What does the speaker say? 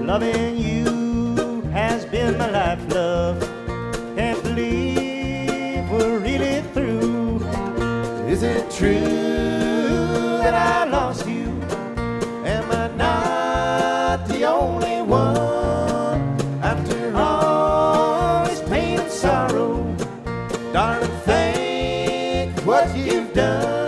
Loving you has been my life, love. Can't believe we're really through. Is it true that I lost you? Am I not the only one? After all this pain and sorrow, darling, think what you've done.